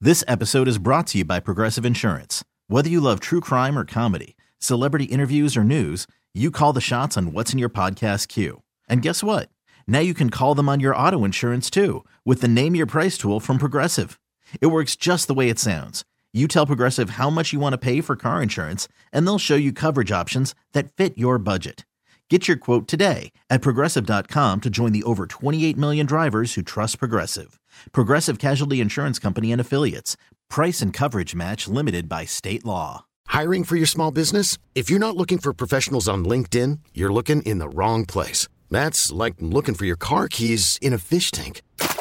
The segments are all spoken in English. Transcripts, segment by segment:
This episode is brought to you by Progressive Insurance. Whether you love true crime or comedy, celebrity interviews or news, you call the shots on what's in your podcast queue. And guess what? Now you can call them on your auto insurance too with the Name Your Price tool from Progressive. It works just the way it sounds. You tell Progressive how much you want to pay for car insurance, and they'll show you coverage options that fit your budget. Get your quote today at Progressive.com to join the over 28 million drivers who trust Progressive. Progressive Casualty Insurance Company and Affiliates. Price and coverage match limited by state law. Hiring for your small business? If you're not looking for professionals on LinkedIn, you're looking in the wrong place. That's like looking for your car keys in a fish tank.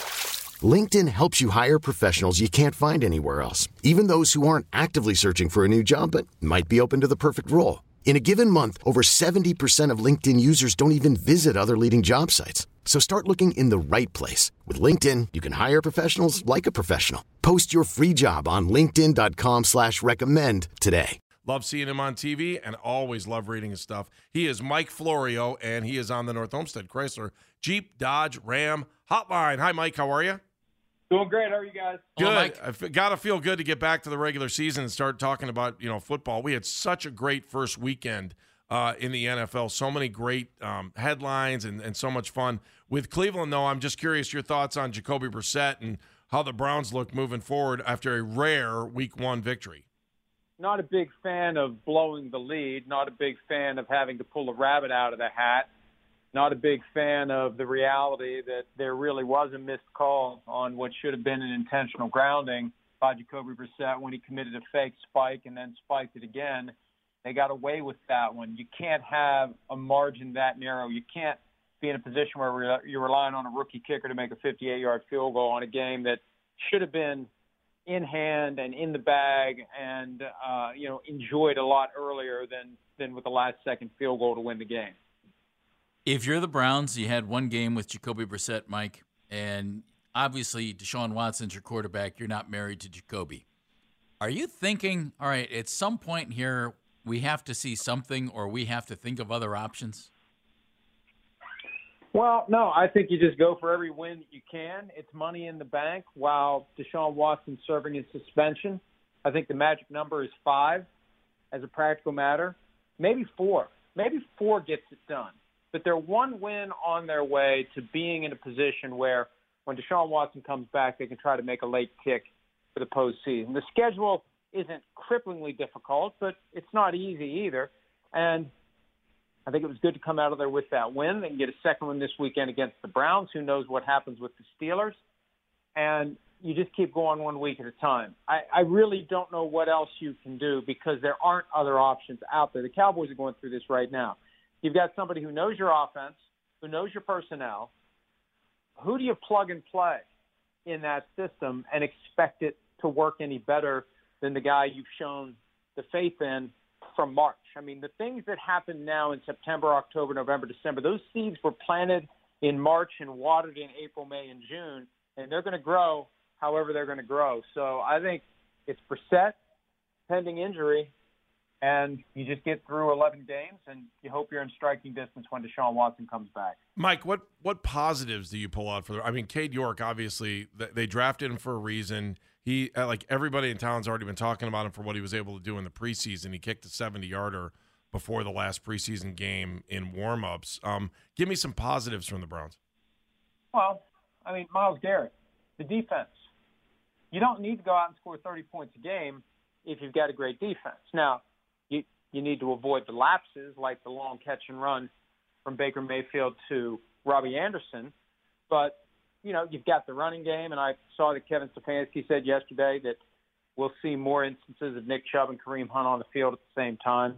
LinkedIn helps you hire professionals you can't find anywhere else, even those who aren't actively searching for a new job but might be open to the perfect role. In a given month, over 70% of LinkedIn users don't even visit other leading job sites. So start looking in the right place. With LinkedIn, you can hire professionals like a professional. Post your free job on linkedin.com/recommend today. Love seeing him on TV and always love reading his stuff. He is Mike Florio, and he is on the North Olmsted Chrysler Jeep Dodge Ram Hotline. Hi, Mike. How are you? Doing great. How are you guys? Good. I've got to feel good to get back to the regular season and start talking about, football. We had such a great first weekend in the NFL. So many great headlines and so much fun. With Cleveland, though, I'm just curious your thoughts on Jacoby Brissett and how the Browns look moving forward after a rare Week 1 victory. Not a big fan of blowing the lead. Not a big fan of having to pull a rabbit out of the hat. Not a big fan of the reality that there really was a missed call on what should have been an intentional grounding by Jacoby Brissett when he committed a fake spike and then spiked it again. They got away with that one. You can't have a margin that narrow. You can't be in a position where you're relying on a rookie kicker to make a 58-yard field goal on a game that should have been in hand and in the bag and, enjoyed a lot earlier than with the last-second field goal to win the game. If you're the Browns, you had one game with Jacoby Brissett, Mike, and obviously Deshaun Watson's your quarterback. You're not married to Jacoby. Are you thinking, all right, at some point here we have to see something or we have to think of other options? Well, no, I think you just go for every win that you can. It's money in the bank while Deshaun Watson's serving his suspension. I think the magic number is 5 as a practical matter. Maybe 4. Maybe 4 gets it done. But they're one win on their way to being in a position where when Deshaun Watson comes back, they can try to make a late kick for the postseason. The schedule isn't cripplingly difficult, but it's not easy either. And I think it was good to come out of there with that win. They can get a second one this weekend against the Browns. Who knows what happens with the Steelers? And you just keep going 1 week at a time. I really don't know what else you can do because there aren't other options out there. The Cowboys are going through this right now. You've got somebody who knows your offense, who knows your personnel. Who do you plug and play in that system and expect it to work any better than the guy you've shown the faith in from March? I mean, the things that happen now in September, October, November, December, those seeds were planted in March and watered in April, May, and June, and they're going to grow however they're going to grow. So I think it's Brissett, pending injury, and you just get through 11 games, and you hope you're in striking distance when Deshaun Watson comes back. Mike, what positives do you pull out for? I mean, Cade York, obviously, they drafted him for a reason. He, like everybody in town's already been talking about him for what he was able to do in the preseason. He kicked a 70-yarder before the last preseason game in warm-ups. Give me some positives from the Browns. Well, I mean, Myles Garrett, the defense. You don't need to go out and score 30 points a game if you've got a great defense. Now, you need to avoid the lapses like the long catch and run from Baker Mayfield to Robbie Anderson. But, you've got the running game, and I saw that Kevin Stefanski said yesterday that we'll see more instances of Nick Chubb and Kareem Hunt on the field at the same time.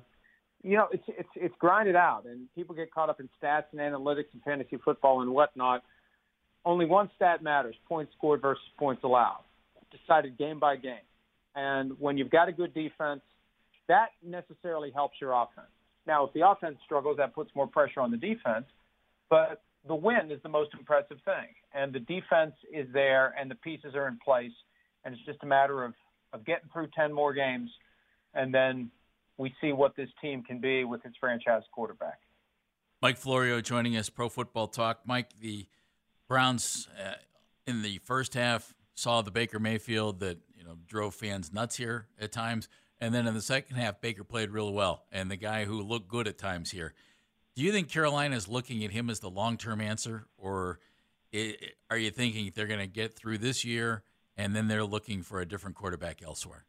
It's grinded out, and people get caught up in stats and analytics and fantasy football and whatnot. Only one stat matters, points scored versus points allowed, decided game by game. And when you've got a good defense, that necessarily helps your offense. Now, if the offense struggles, that puts more pressure on the defense. But the win is the most impressive thing. And the defense is there, and the pieces are in place. And it's just a matter of getting through 10 more games, and then we see what this team can be with its franchise quarterback. Mike Florio joining us, Pro Football Talk. Mike, the Browns in the first half saw the Baker Mayfield that drove fans nuts here at times. And then in the second half, Baker played really well, and the guy who looked good at times here. Do you think Carolina is looking at him as the long-term answer, or are you thinking they're going to get through this year and then they're looking for a different quarterback elsewhere?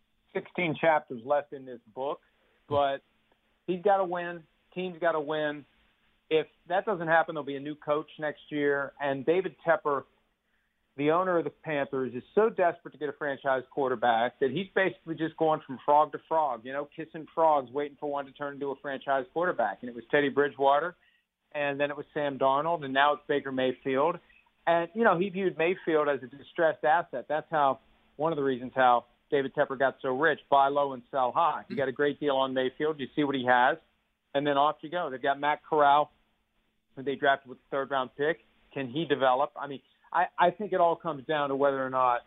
16 chapters left in this book, but he's got to win. Team's got to win. If that doesn't happen, there'll be a new coach next year. And David Tepper, the owner of the Panthers, is so desperate to get a franchise quarterback that he's basically just going from frog to frog, kissing frogs, waiting for one to turn into a franchise quarterback. And it was Teddy Bridgewater, and then it was Sam Darnold, and now it's Baker Mayfield. And, he viewed Mayfield as a distressed asset. That's one of the reasons how David Tepper got so rich, buy low and sell high. You got a great deal on Mayfield. You see what he has, and then off you go. They've got Matt Corral, who they drafted with the third-round pick. Can he develop? I mean, I think it all comes down to whether or not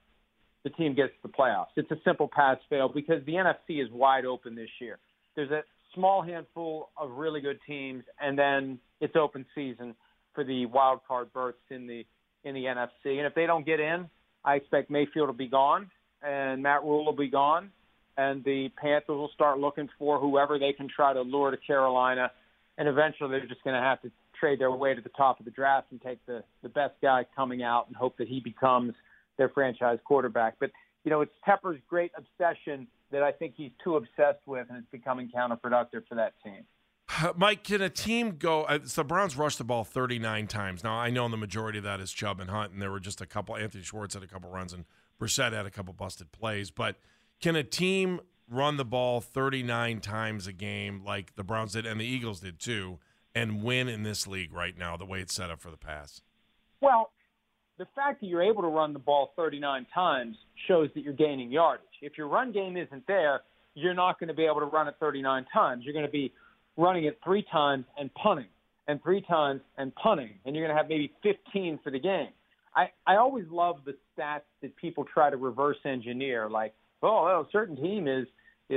the team gets to the playoffs. It's a simple pass-fail because the NFC is wide open this year. There's a small handful of really good teams, and then it's open season for the wild card berths in the NFC. And if they don't get in, I expect Mayfield will be gone, and Matt Rule will be gone, and the Panthers will start looking for whoever they can try to lure to Carolina, and eventually they're just going to have to trade their way to the top of the draft and take the best guy coming out and hope that he becomes their franchise quarterback. But, it's Tepper's great obsession that I think he's too obsessed with, and it's becoming counterproductive for that team. Mike, can a team go so the Browns rushed the ball 39 times. Now, I know the majority of that is Chubb and Hunt, and there were just a couple. Anthony Schwartz had a couple runs, and Brissett had a couple busted plays. But can a team run the ball 39 times a game like the Browns did and the Eagles did too, and win in this league right now, the way it's set up for the pass? Well, the fact that you're able to run the ball 39 times shows that you're gaining yardage. If your run game isn't there, you're not going to be able to run it 39 times. You're going to be running it 3 times and punting, and 3 times and punting, and you're going to have maybe 15 for the game. I always love the stats that people try to reverse engineer, like, a certain team is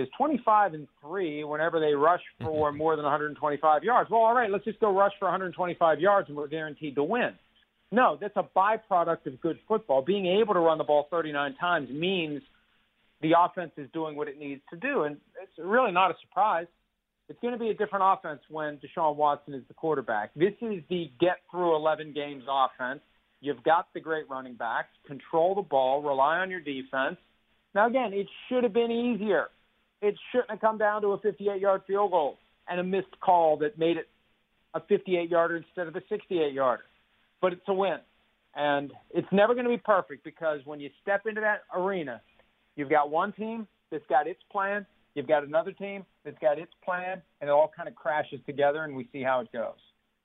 25-3 whenever they rush for more than 125 yards. Well, all right, let's just go rush for 125 yards and we're guaranteed to win. No, that's a byproduct of good football. Being able to run the ball 39 times means the offense is doing what it needs to do, and it's really not a surprise. It's going to be a different offense when Deshaun Watson is the quarterback. This is the get-through-11 games offense. You've got the great running backs. Control the ball. Rely on your defense. Now, again, it should have been easier. It shouldn't have come down to a 58-yard field goal and a missed call that made it a 58-yarder instead of a 68-yarder. But it's a win. And it's never going to be perfect because when you step into that arena, you've got one team that's got its plan, you've got another team that's got its plan, and it all kind of crashes together, and we see how it goes.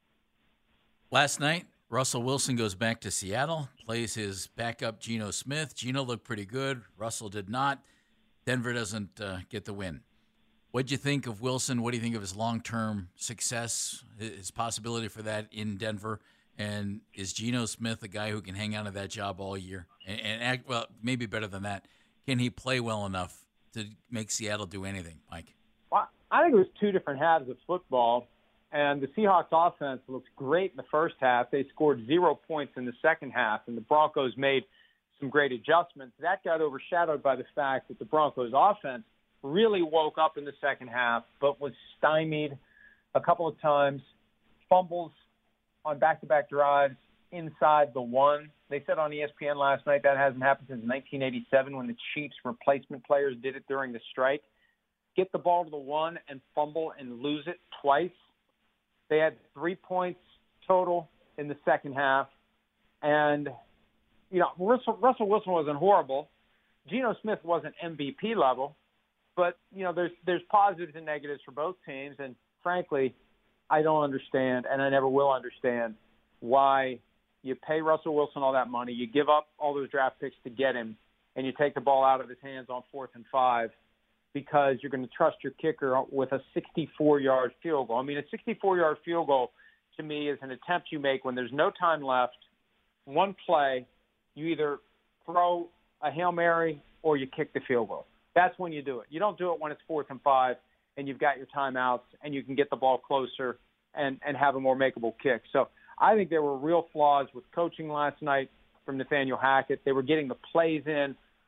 Last night, Russell Wilson goes back to Seattle, plays his backup Geno Smith. Geno looked pretty good. Russell did not. Denver doesn't get the win. What do you think of Wilson? What do you think of his long-term success, his possibility for that in Denver? And is Geno Smith a guy who can hang on to that job all year and act well, maybe better than that? Can he play well enough to make Seattle do anything, Mike? Well, I think it was 2 different halves of football, and the Seahawks offense looked great in the first half. They scored 0 points in the second half, and the Broncos made some great adjustments. That got overshadowed by the fact that the Broncos offense really woke up in the second half, but was stymied a couple of times, fumbles on back-to-back drives inside the 1. They said on ESPN last night that hasn't happened since 1987 when the Chiefs replacement players did it during the strike. Get the ball to the 1 and fumble and lose it twice. They had 3 points total in the second half. And, Russell Wilson wasn't horrible. Geno Smith wasn't MVP level. But, there's positives and negatives for both teams. And, frankly, I don't understand, and I never will understand, why you pay Russell Wilson all that money, you give up all those draft picks to get him, and you take the ball out of his hands on 4th and 5 because you're going to trust your kicker with a 64-yard field goal. I mean, a 64-yard field goal to me is an attempt you make when there's no time left, one play, you either throw a Hail Mary or you kick the field goal. That's when you do it. You don't do it when it's 4th and 5 and you've got your timeouts and you can get the ball closer and have a more makeable kick. So I think there were real flaws with coaching last night from Nathaniel Hackett. They were getting the plays in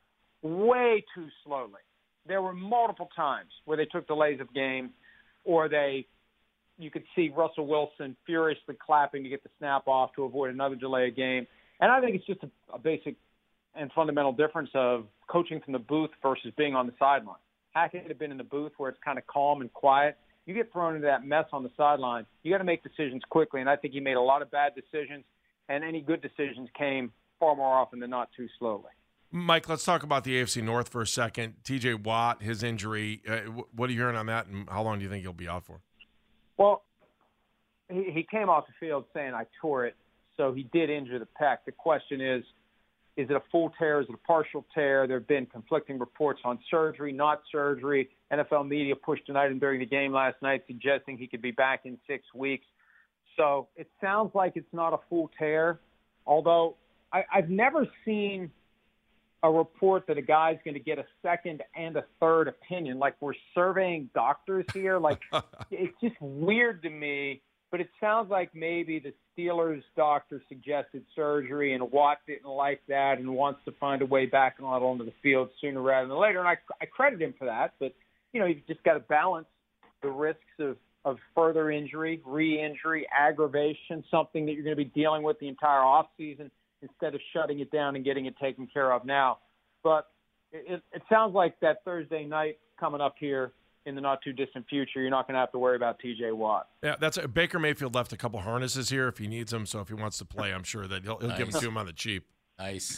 way too slowly. There were multiple times where they took delays of game, or you could see Russell Wilson furiously clapping to get the snap off to avoid another delay of game. And I think it's just a basic and fundamental difference of coaching from the booth versus being on the sideline. Hackett had been in the booth where it's kind of calm and quiet. You get thrown into that mess on the sideline, you got to make decisions quickly, and I think he made a lot of bad decisions, and any good decisions came far more often than not too slowly. Mike, let's talk about the AFC North for a second. TJ Watt, his injury, what are you hearing on that, and how long do you think he'll be out for? Well, he came off the field saying, I tore it, so he did injure the pec. The question is it a full tear? Is it a partial tear? There have been conflicting reports on surgery, not surgery. NFL media pushed tonight and during the game last night suggesting he could be back in 6 weeks. So it sounds like it's not a full tear, although I've never seen a report that a guy's going to get a second and a third opinion. Like we're surveying doctors here. Like it's just weird to me, but it sounds like maybe the Steelers doctor suggested surgery and Watt didn't like that and wants to find a way back onto the field sooner rather than later. And I credit him for that, but you've just got to balance the risks of further injury, re-injury, aggravation, something that you're going to be dealing with the entire offseason instead of shutting it down and getting it taken care of now. But it sounds like that Thursday night coming up here in the not-too-distant future, you're not going to have to worry about T.J. Watt. Yeah, Baker Mayfield left a couple harnesses here if he needs them, so if he wants to play, I'm sure that he'll Nice. give them to him on the cheap. Nice.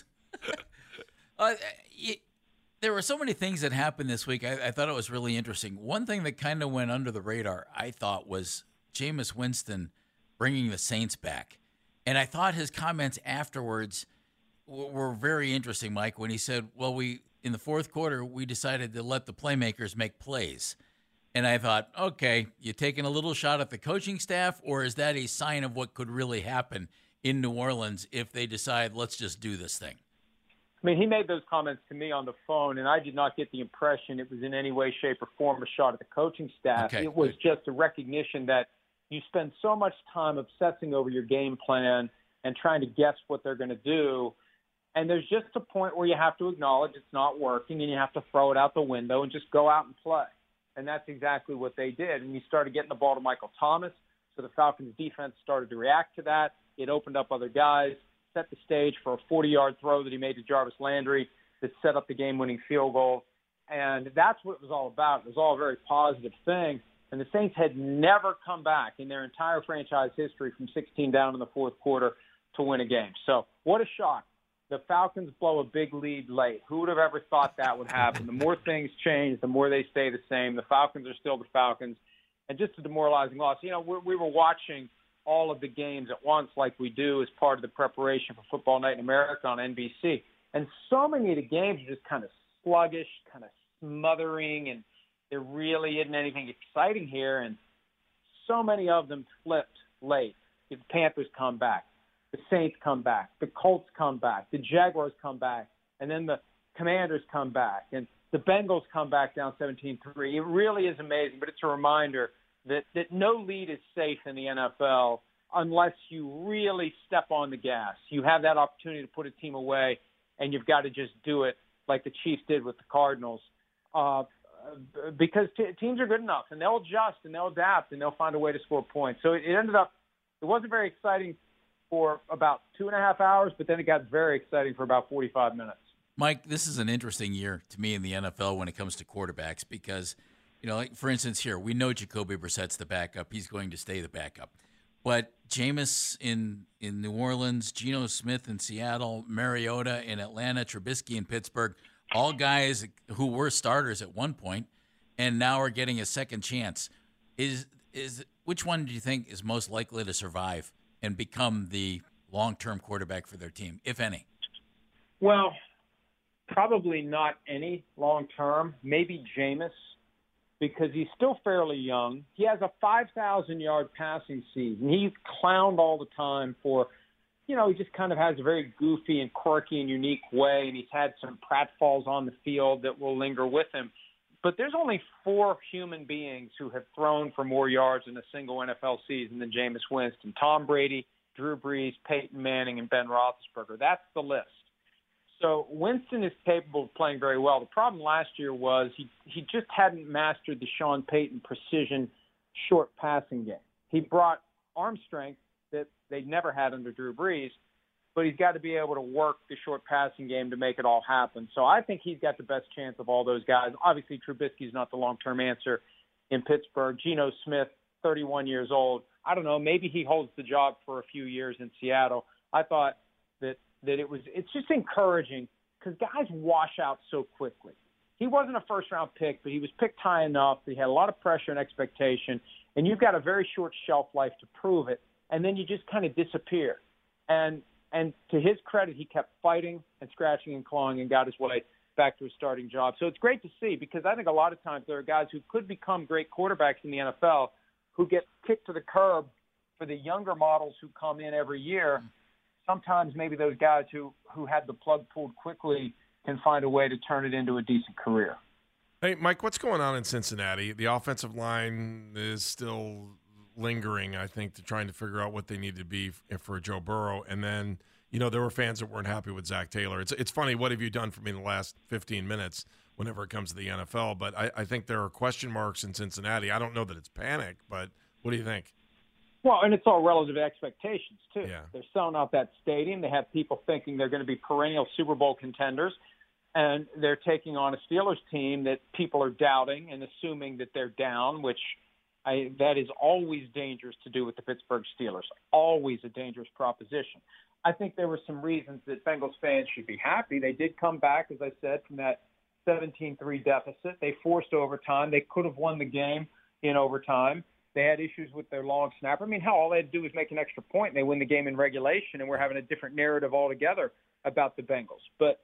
There were so many things that happened this week. I thought it was really interesting. One thing that kind of went under the radar, I thought, was Jameis Winston bringing the Saints back. And I thought his comments afterwards were very interesting, Mike, when he said, well, in the fourth quarter, we decided to let the playmakers make plays. And I thought, okay, you taking a little shot at the coaching staff, or is that a sign of what could really happen in New Orleans if they decide, let's just do this thing? I mean, he made those comments to me on the phone, and I did not get the impression it was in any way, shape, or form a shot at the coaching staff. Okay, it was good. just a recognition that you spend so much time obsessing over your game plan and trying to guess what they're going to do. And there's just a point where you have to acknowledge it's not working and you have to throw it out the window and just go out and play. And that's exactly what they did. And you started getting the ball to Michael Thomas, so the Falcons' defense started to react to that. It opened up other guys, set the stage for a 40-yard throw that he made to Jarvis Landry that set up the game-winning field goal. And that's what it was all about. It was all a very positive thing. And the Saints had never come back in their entire franchise history from 16 down in the fourth quarter to win a game. So what a shock. The Falcons blow a big lead late. Who would have ever thought that would happen? The more things change, the more they stay the same. The Falcons are still the Falcons. And just a demoralizing loss. We were watching all of the games at once like we do as part of the preparation for Football Night in America on NBC. And so many of the games are just kind of sluggish, kind of smothering, and there really isn't anything exciting here. And so many of them flipped late. The Panthers come back. The Saints come back, the Colts come back, the Jaguars come back, and then the Commanders come back, and the Bengals come back down 17-3. It really is amazing, but it's a reminder that no lead is safe in the NFL unless you really step on the gas. You have that opportunity to put a team away, and you've got to just do it like the Chiefs did with the Cardinals because teams are good enough, and they'll adjust, and they'll adapt, and they'll find a way to score points. So it wasn't very exciting for about 2.5 hours, but then it got very exciting for about 45 minutes. Mike, this is an interesting year to me in the NFL when it comes to quarterbacks because, like for instance here, we know Jacoby Brissett's the backup. He's going to stay the backup. But Jameis in New Orleans, Geno Smith in Seattle, Mariota in Atlanta, Trubisky in Pittsburgh, all guys who were starters at one point and now are getting a second chance. Which one do you think is most likely to survive and become the long-term quarterback for their team, if any? Well, probably not any long-term. Maybe Jameis, because he's still fairly young. He has a 5,000-yard passing season. He's clowned all the time for, he just kind of has a very goofy and quirky and unique way, and he's had some pratfalls on the field that will linger with him. But there's only 4 human beings who have thrown for more yards in a single NFL season than Jameis Winston: Tom Brady, Drew Brees, Peyton Manning, and Ben Roethlisberger. That's the list. So Winston is capable of playing very well. The problem last year was he just hadn't mastered the Sean Payton precision short passing game. He brought arm strength that they'd never had under Drew Brees, but he's got to be able to work the short passing game to make it all happen. So I think he's got the best chance of all those guys. Obviously, Trubisky's not the long-term answer in Pittsburgh. Geno Smith, 31 years old. I don't know, maybe he holds the job for a few years in Seattle. I thought that it's just encouraging because guys wash out so quickly. He wasn't a first-round pick, but he was picked high enough that he had a lot of pressure and expectation, and you've got a very short shelf life to prove it, and then you just kind of disappear. And to his credit, he kept fighting and scratching and clawing and got his way back to his starting job. So it's great to see because I think a lot of times there are guys who could become great quarterbacks in the NFL who get kicked to the curb for the younger models who come in every year. Sometimes maybe those guys who had the plug pulled quickly can find a way to turn it into a decent career. Hey, Mike, what's going on in Cincinnati? The offensive line is still lingering, I think, to trying to figure out what they need to be for Joe Burrow. And then, there were fans that weren't happy with Zach Taylor. It's funny, what have you done for me in the last 15 minutes whenever it comes to the NFL? But I think there are question marks in Cincinnati. I don't know that it's panic, but what do you think? Well, and it's all relative expectations, too. Yeah. They're selling out that stadium. They have people thinking they're going to be perennial Super Bowl contenders, and they're taking on a Steelers team that people are doubting and assuming that they're down, which that is always dangerous to do with the Pittsburgh Steelers, always a dangerous proposition. I think there were some reasons that Bengals fans should be happy. They did come back, as I said, from that 17-3 deficit. They forced overtime. They could have won the game in overtime. They had issues with their long snapper. I mean, hell, all they had to do was make an extra point, and they win the game in regulation, and we're having a different narrative altogether about the Bengals. But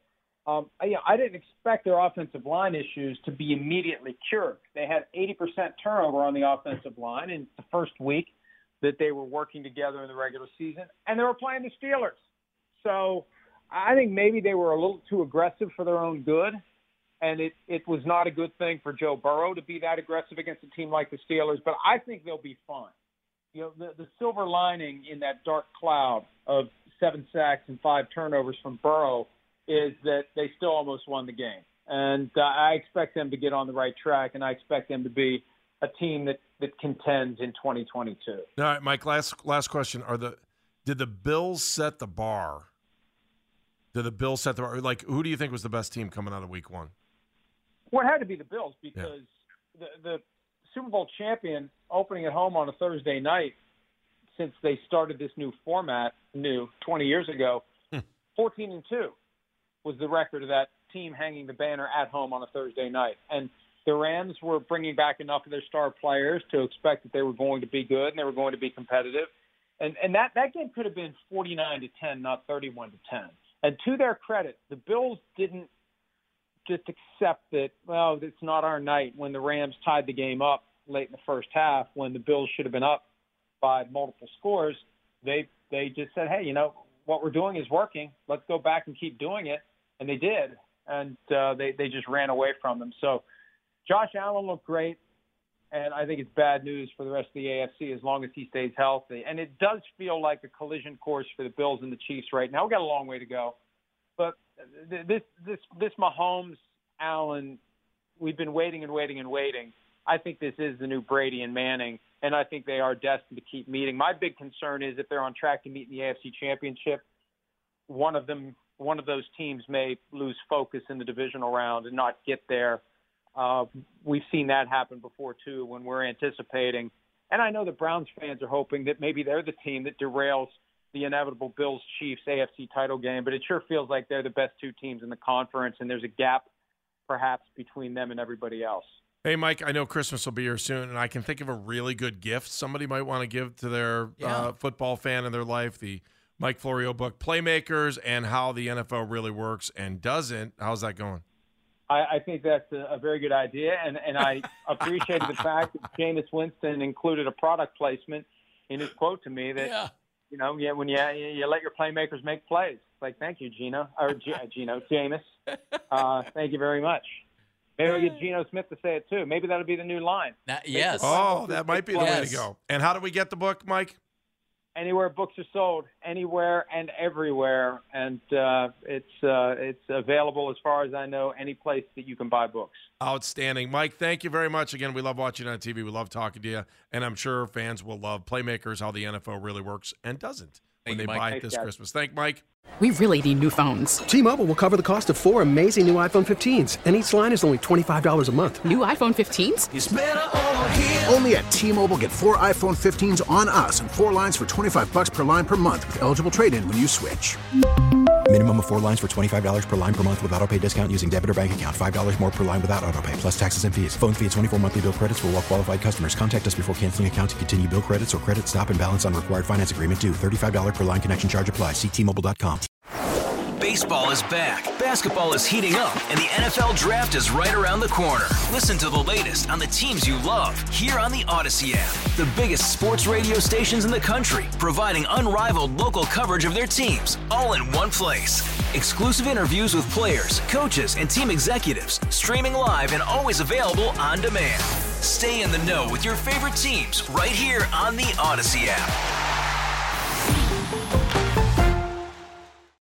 I didn't expect their offensive line issues to be immediately cured. They had 80% turnover on the offensive line in the first week that they were working together in the regular season, and they were playing the Steelers. So I think maybe they were a little too aggressive for their own good. And it was not a good thing for Joe Burrow to be that aggressive against a team like the Steelers, but I think they'll be fine. The silver lining in that dark cloud of 7 sacks and 5 turnovers from Burrow is that they still almost won the game. And I expect them to get on the right track, and I expect them to be a team that contends in 2022. All right, Mike, last question. Did the Bills set the bar? Did the Bills set the bar? Like, who do you think was the best team coming out of week one? Well, it had to be the Bills because the Super Bowl champion opening at home on a Thursday night since they started this new format 20 years ago, 14-2 was the record of that team hanging the banner at home on a Thursday night. And the Rams were bringing back enough of their star players to expect that they were going to be good and they were going to be competitive. And that game could have been 49-10, not 31-10. And to their credit, the Bills didn't just accept that, well, it's not our night when the Rams tied the game up late in the first half when the Bills should have been up by multiple scores. They just said, hey, what we're doing is working. Let's go back and keep doing it. And they did. And they just ran away from them. So Josh Allen looked great. And I think it's bad news for the rest of the AFC as long as he stays healthy. And it does feel like a collision course for the Bills and the Chiefs right now. We've got a long way to go. But this Mahomes, Allen, we've been waiting and waiting and waiting. I think this is the new Brady and Manning, and I think they are destined to keep meeting. My big concern is if they're on track to meet in the AFC Championship, one of those teams may lose focus in the divisional round and not get there. We've seen that happen before, too, when we're anticipating. And I know the Browns fans are hoping that maybe they're the team that derails the inevitable Bills-Chiefs AFC title game, but it sure feels like they're the best two teams in the conference, and there's a gap perhaps between them and everybody else. Hey, Mike, I know Christmas will be here soon, and I can think of a really good gift somebody might want to give to their football fan in their life, the Mike Florio book, Playmakers and How the NFL Really Works and Doesn't. How's that going? I think that's a very good idea, and I appreciated the fact that Jameis Winston included a product placement in his quote to me that, when you let your playmakers make plays. Like, thank you, Jameis. Thank you very much. Maybe we'll get Geno Smith to say it, too. Maybe that'll be the new line. Yes. Oh, that might be the way to go. And how do we get the book, Mike? anywhere books are sold, anywhere and everywhere, and it's available, as far as I know, any place that you can buy books. Outstanding. Mike, thank you very much. Again, we love watching on TV. We love talking to you, and I'm sure fans will love Playmakers, how the NFL really works and doesn't when they buy it this Christmas. Thank Mike. We really need new phones. T-Mobile will cover the cost of 4 amazing new iPhone 15s, and each line is only $25 a month. New iPhone 15s? It's better over here. Only at T-Mobile, get 4 iPhone 15s on us and 4 lines for $25 per line per month with eligible trade-in when you switch. Minimum of 4 lines for $25 per line per month with autopay discount using debit or bank account. $5 more per line without autopay, plus taxes and fees. Phone fee at 24 monthly bill credits for well-qualified customers. Contact us before canceling account to continue bill credits or credit stop and balance on required finance agreement due. $35 per line connection charge applies. See T-Mobile.com. Baseball is back, basketball is heating up, and the NFL Draft is right around the corner. Listen to the latest on the teams you love here on the Odyssey app. The biggest sports radio stations in the country, providing unrivaled local coverage of their teams, all in one place. Exclusive interviews with players, coaches, and team executives, streaming live and always available on demand. Stay in the know with your favorite teams right here on the Odyssey app.